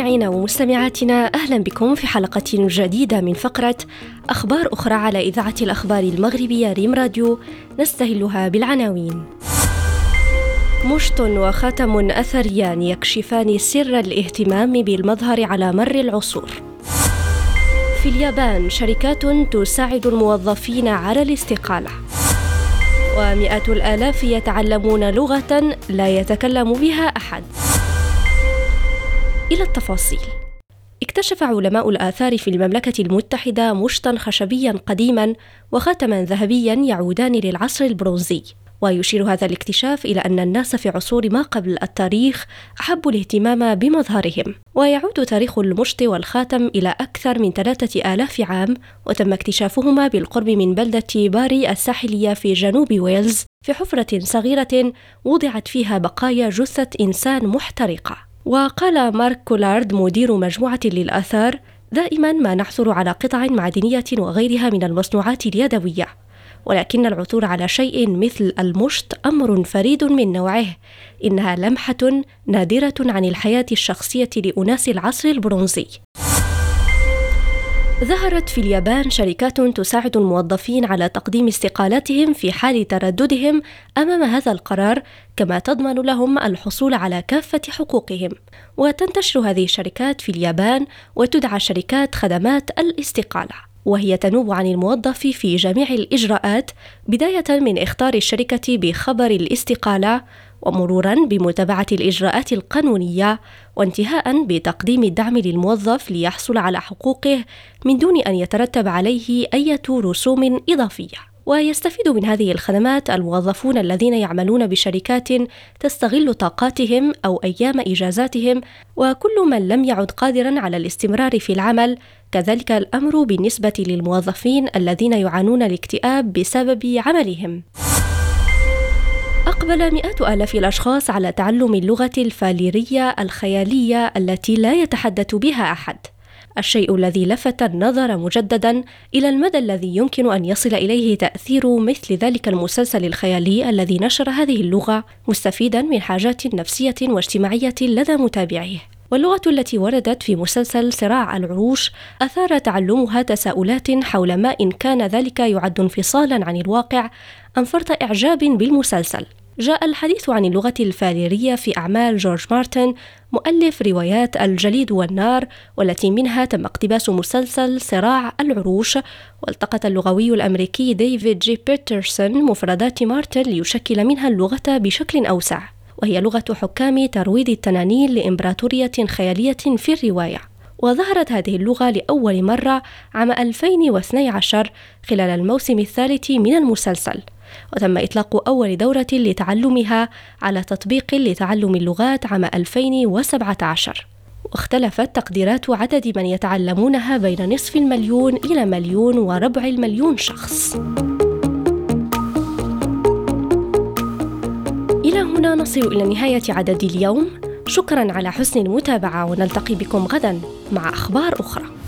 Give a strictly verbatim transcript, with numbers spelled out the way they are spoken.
مستمعينا ومستمعاتنا، أهلا بكم في حلقة جديدة من فقرة أخبار أخرى على إذاعة الأخبار المغربية ريم راديو، نستهلها بالعناوين. مشط وخاتم أثريان يكشفان سر الاهتمام بالمظهر على مر العصور. في اليابان شركات تساعد الموظفين على الاستقالة. ومئات الآلاف يتعلمون لغة لا يتكلم بها أحد. إلى التفاصيل. اكتشف علماء الآثار في المملكة المتحدة مشطاً خشبياً قديماً وخاتماً ذهبياً يعودان للعصر البرونزي، ويشير هذا الاكتشاف إلى أن الناس في عصور ما قبل التاريخ أحبوا الاهتمام بمظهرهم. ويعود تاريخ المشط والخاتم إلى أكثر من ثلاثة آلاف عام، وتم اكتشافهما بالقرب من بلدة باري الساحلية في جنوب ويلز في حفرة صغيرة وضعت فيها بقايا جثة إنسان محترقة. وقال مارك كولارد مدير مجموعة للآثار: دائما ما نحصل على قطع معدنية وغيرها من المصنوعات اليدوية، ولكن العثور على شيء مثل المشط أمر فريد من نوعه. إنها لمحة نادرة عن الحياة الشخصية لأناس العصر البرونزي. ظهرت في اليابان شركات تساعد الموظفين على تقديم استقالاتهم في حال ترددهم أمام هذا القرار، كما تضمن لهم الحصول على كافة حقوقهم. وتنتشر هذه الشركات في اليابان وتدعى شركات خدمات الاستقالة، وهي تنوب عن الموظف في جميع الإجراءات، بداية من إخطار الشركة بخبر الاستقالة، ومروراً بمتابعة الإجراءات القانونية، وانتهاءً بتقديم الدعم للموظف ليحصل على حقوقه من دون أن يترتب عليه أي رسوم إضافية. ويستفيد من هذه الخدمات الموظفون الذين يعملون بشركات تستغل طاقاتهم أو أيام إجازاتهم، وكل من لم يعد قادراً على الاستمرار في العمل. كذلك الأمر بالنسبة للموظفين الذين يعانون الاكتئاب بسبب عملهم. أقبل مئات آلاف الأشخاص على تعلم اللغة الفاليرية الخيالية التي لا يتحدث بها أحد، الشيء الذي لفت النظر مجدداً إلى المدى الذي يمكن أن يصل إليه تأثير مثل ذلك المسلسل الخيالي الذي نشر هذه اللغة، مستفيداً من حاجات نفسية واجتماعية لدى متابعيه. واللغة التي وردت في مسلسل صراع العروش أثار تعلمها تساؤلات حول ما إن كان ذلك يعد انفصالاً عن الواقع أم فرط إعجاب بالمسلسل. جاء الحديث عن اللغة الفاليرية في أعمال جورج مارتن، مؤلف روايات الجليد والنار، والتي منها تم اقتباس مسلسل صراع العروش. والتقط اللغوي الأمريكي ديفيد جي بيترسون مفردات مارتن ليشكل منها اللغة بشكل أوسع، وهي لغة حكام ترويض التنانين لإمبراطورية خيالية في الرواية. وظهرت هذه اللغة لأول مرة عام ألفين واثني عشر خلال الموسم الثالث من المسلسل، وتم إطلاق أول دورة لتعلمها على تطبيق لتعلم اللغات عام ألفين وسبعة عشر. واختلفت تقديرات عدد من يتعلمونها بين نصف المليون إلى مليون وربع المليون شخص. إلى هنا نصل إلى نهاية عدد اليوم. شكراً على حسن المتابعة، ونلتقي بكم غداً مع أخبار أخرى.